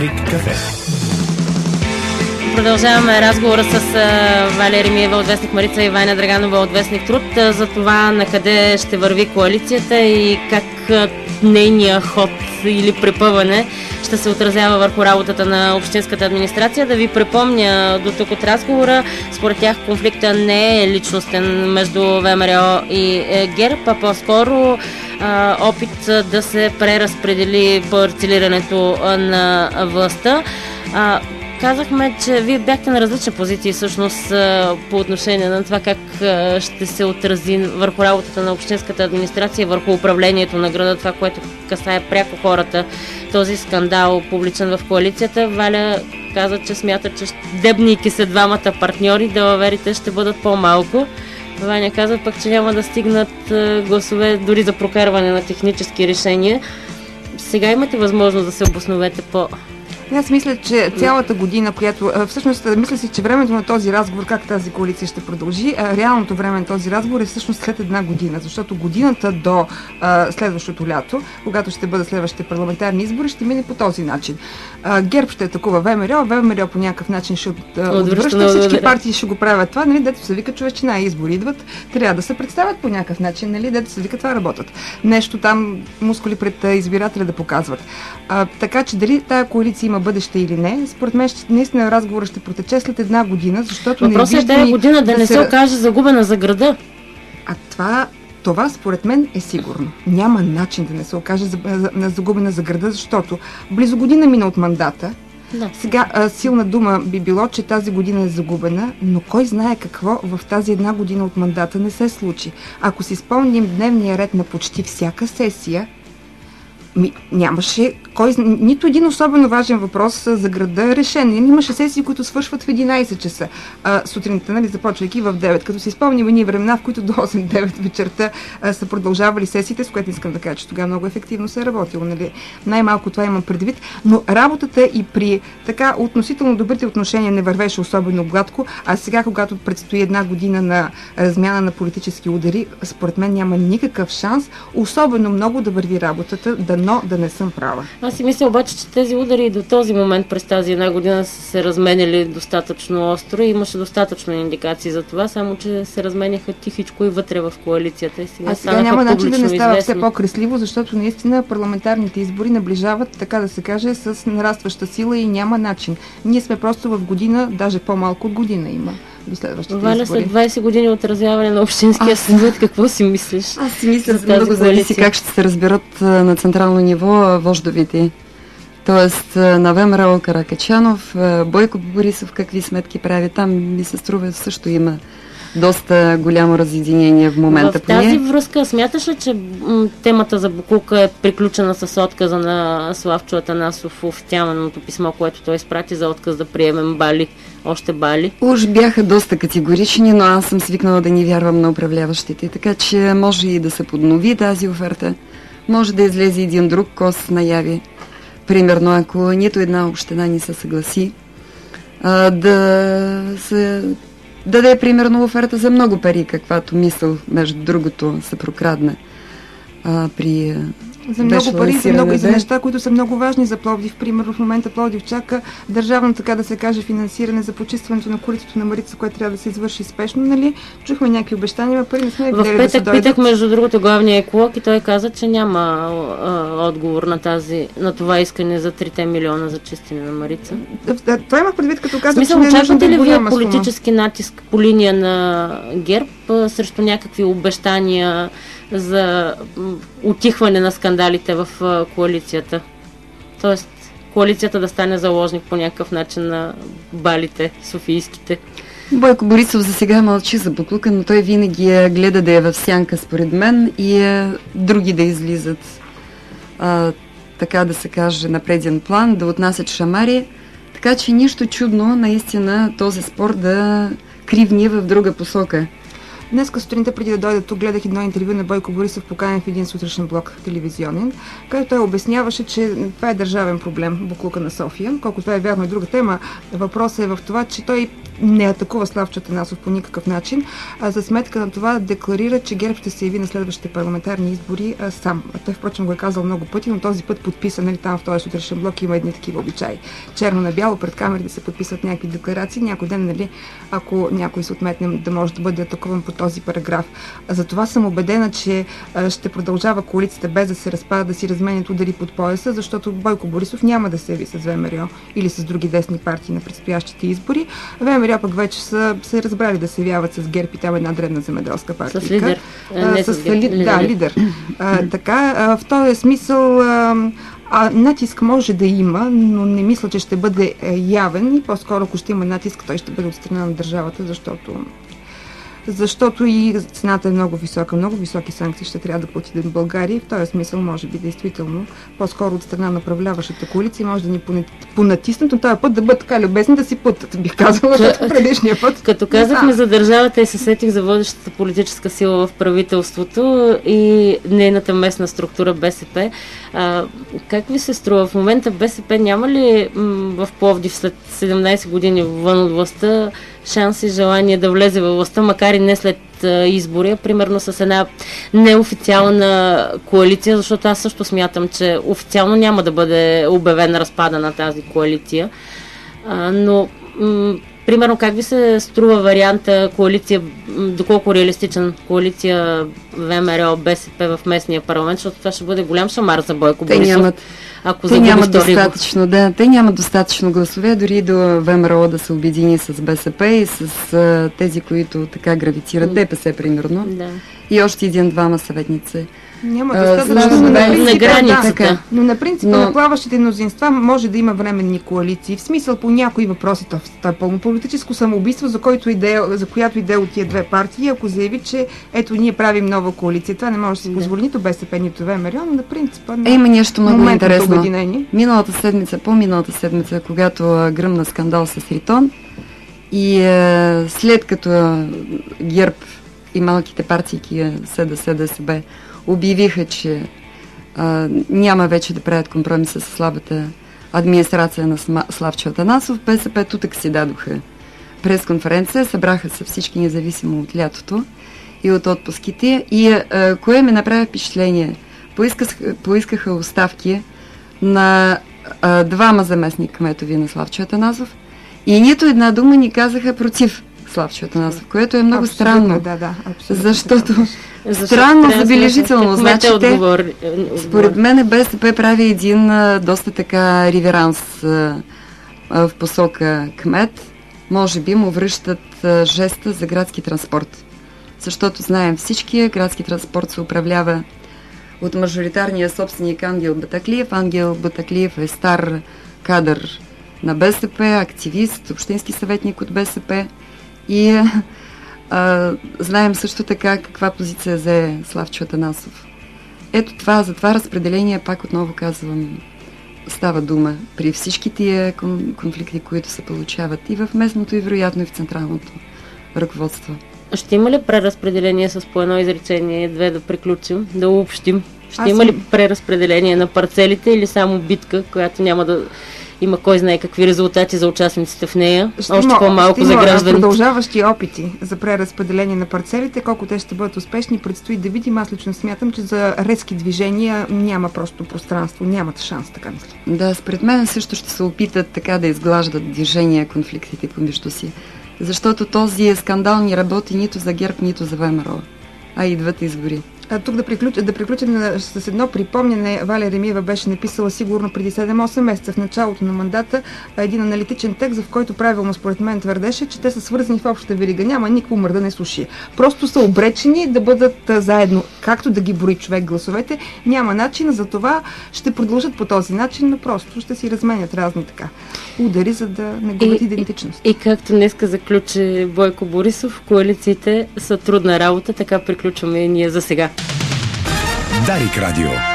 Дарик кафе. Продължаваме разговора с Валерия Миева от вестник Марица и Ваня Драганова от вестник Труд за това на къде ще върви коалицията и как нейния ход или препъване ще се отразява върху работата на общинската администрация. Да ви припомня до тук от разговора, според тях конфликта не е личностен между ВМРО и ГЕРБ, а по-скоро опит да се преразпредели парцелирането на властта. Казахме, че вие бяхте на различни позиции всъщност по отношение на това как ще се отрази върху работата на общинската администрация, върху управлението на града, това, което касае пряко хората, този скандал публичен в коалицията. Валя каза, че смята, че дебнейки се двамата партньори, далаверите ще бъдат по-малко. Ваня каза пък, че няма да стигнат гласове дори за прокарване на технически решения. Сега имате възможност да се обосновете по... Аз мисля, че цялата година, която... Всъщност, мисля си, че времето на този разговор, как тази коалиция ще продължи, реалното време на този разговор е всъщност след една година, защото годината до следващото лято, когато ще бъдат следващите парламентарни избори, ще мине по този начин. ГЕРБ ще атакува ВМРО по някакъв начин ще отвръща, всички партии ще го правят това, нали, дето се вика човечина, избори идват, трябва да се представят по някакъв начин, нали, дето се вика това работят. Нещо там мускули пред избирателя да показват. Така че дали тая коалиция има бъдеще или не, според мен наистина разговорът ще протече след една година, защото въпросът е тази година да не се окаже загубена за града. Това според мен е сигурно. Няма начин да не се окаже загубена за града, защото близо година мина от мандата. Да. Сега силна дума би било, че тази година е загубена, но кой знае какво в тази една година от мандата не се случи. Ако си спомним дневния ред на почти всяка сесия, нямаше нито един особено важен въпрос за града решен. Имаше сесии, които свършват в 11 часа сутринта, нали, започвайки в 9. Като си спомним ние времена, в които до 8-9 вечерта са продължавали сесиите, с което искам да кажа, че тогава много ефективно се е работило. Нали. Най-малко това имам предвид, но работата и при така относително добрите отношения не вървеше особено гладко, а сега, когато предстои една година на размяна на политически удари, според мен няма никакъв шанс, особено много да върви работата, но да не съм права. Аз си мисля обаче, че тези удари до този момент през тази една година са се разменяли достатъчно остро и имаше достатъчно индикации за това, само че се разменяха тихичко и вътре в коалицията. И сега няма начин да не става все по-кресливо, защото наистина парламентарните избори наближават, така да се каже, с нарастваща сила и няма начин. Ние сме просто в година, даже по-малко от година има. Валя, след 20 години отразяване на Общинския съвет, какво си мислиш? Аз си мисля, много зависи как ще се разберат на централно ниво вождовите. Тоест на ВМРО Каракачанов, Бойко Борисов какви сметки прави. Там ми се струва също има доста голямо разединение в момента. В тази връзка смяташ ли, че темата за боклука е приключена с отказа на Славчо Атанасов в официалното писмо, което той изпрати за отказ да приемем още бали? Уж бяха доста категорични, но аз съм свикнала да не вярвам на управляващите, така че може и да се поднови тази оферта, може да излезе един друг кос наяви. Примерно, ако нито една община не се съгласи, да се даде примерно оферта за много пари, каквато мисъл, между другото, се прокрадна при за много пари, за много и за неща, които са много важни за Пловдив. Примерно в момента Пловдив чака държавно, така да се каже, финансиране за почистването на коритото на Марица, което трябва да се извърши спешно, нали? Чухме някакви обещания, но пари не сме видели да се дойдат. В петък питах, между другото, главния еколог и той каза, че няма отговор на това искане за 3 милиона за чистене на Марица. Това имах предвид, като казах, че не очаквате ли вие политически натиск по линия на ГЕРБ срещу някакви обещания за утихване на скандалите в коалицията? Тоест, коалицията да стане заложник по някакъв начин на балите, софийските. Бойко Борисов за сега мълчи за боклука, но той винаги гледа да е в сянка според мен и други да излизат, така да се каже, на преден план, да отнасят шамари. Така че нищо чудно наистина този спор да кривни в друга посока. Днеска сутринта, преди да дойда тук, гледах едно интервю на Бойко Борисов, поканен в един сутрешен блок телевизионен, където той обясняваше, че това е държавен проблем, боклука на София. Колко това е вярно и друга тема, въпросът е в това, че той не атакува Славчо Атанасов по никакъв начин, за сметка на това декларира, че ГЕРБ ще се яви на следващите парламентарни избори сам. Той, впрочем, го е казал много пъти, но този път подписа, нали, там в този сутрешен блок има едни такива обичаи. Черно на бяло пред камерите се подписват някакви декларации. Някой ден, нали, ако някой се отметне, да може да бъде атакуван по този параграф. Затова съм убедена, че ще продължава коалицията без да се разпада, да си разменят удари под пояса, защото Бойко Борисов няма да се яви с ВМРО или с други десни партии на предстоящите избори. ВМРО пък вече са се разбрали да се явяват с ГЕРБ и там една дребна земеделска партия. С лидер. Да, лидер. Така, в този смисъл натиск може да има, но не мисля, че ще бъде явен и по-скоро, ако ще има натиск, той ще бъде от страна на държавата, защото и цената е много висока. Много високи санкции ще трябва да плати в България и в този смисъл, може би, действително, по-скоро от страна на управляващата коалиция може да ни понатиснат, но този път да бъдат така любезни да си пътат, бих казала, защото предишния път. Като казахме за държавата и се сетих за водещата политическа сила в правителството и нейната местна структура БСП. Как ви се струва? В момента БСП няма ли в Пловдив след 17 години вън от властта шанс и желание да влезе във властта, макар и не след избори, примерно с една неофициална коалиция, защото аз също смятам, че официално няма да бъде обявена разпада на тази коалиция. Но примерно как ви се струва варианта коалиция, доколко реалистичен коалиция ВМРО, БСП в местния парламент, защото това ще бъде голям шамар за Бойко Борисов. Те нямат достатъчно гласове, дори до ВМРО да се обедини с БСП и с тези, които така гравитират, ДПС примерно. Да. И още един-двама съветници. Няма достатъчно на границата. Но на принципа на плаващите мнозинства може да има временни коалиции. В смисъл по някои въпроси, това е пълно политическо самоубийство, за която идея от тия две партии, ако заяви, че ето ние правим нова коалиция. Това не може да си позволи нито БСП, нито ВМРО, но на принципа на има нещо много интересно. По-миналата седмица, когато гръмна скандал с Ритон и след като ГЕРБ и малките партии СДС, ДСБ обявиха, че няма вече да правят компромиса с слабата администрация на Славчо Атанасов, БСП тутък си дадоха пресконференция, събраха се всички независимо от лятото и от отпуските и кое ми направи впечатление? Поискаха оставки на двама заместник кметови на Славчо Атанасов и нито една дума ни казаха против Славчо Атанасов, което е много странно. Защото странно, забележително. Значи според мен БСП прави един доста така реверанс в посока кмет. Може би му връщат жеста за градски транспорт. Защото знаем всички, градски транспорт се управлява от мажоритарния собственик Ангел Батаклиев. Ангел Батаклиев е стар кадър на БСП, активист, общински съветник от БСП. И знаем също така каква позиция взе Славчо Атанасов. Ето това, за това разпределение, пак отново казвам, става дума при всички тия конфликти, които се получават и в местното, и вероятно и в централното ръководство. Ще има ли преразпределение с по едно изречение, две да приключим, да обобщим? Ще има ли преразпределение на парцелите или само битка, която няма да има кой знае какви резултати за участниците в нея, още по-малко за гражданите? Продължаващи опити за преразпределение на парцелите, колко те ще бъдат успешни, предстои да видим. Аз лично смятам, че за резки движения няма просто пространство, нямат шанс, така мисля. Да, според мен също ще се опитат така да изглаждат движения, конфликтите помежду си. Защото този скандал не работи нито за ГЕРБ, нито за ВМРО, а и двете избори. Тук да приключим с едно припомняне. Валя Ремиева беше написала сигурно преди 7-8 месеца в началото на мандата един аналитичен текст, в който правилно според мен твърдеше, че те са свързани в общата верига. Няма никакво мърдане с уши. Просто са обречени да бъдат заедно, както да ги брои човек гласовете. Няма начин, за това ще продължат по този начин, но просто ще си разменят разни така удари, за да не губят идентичност. И както днеска заключи Бойко Борисов, коалициите са трудна работа, така приключваме и ние за сега. Дарик Радио.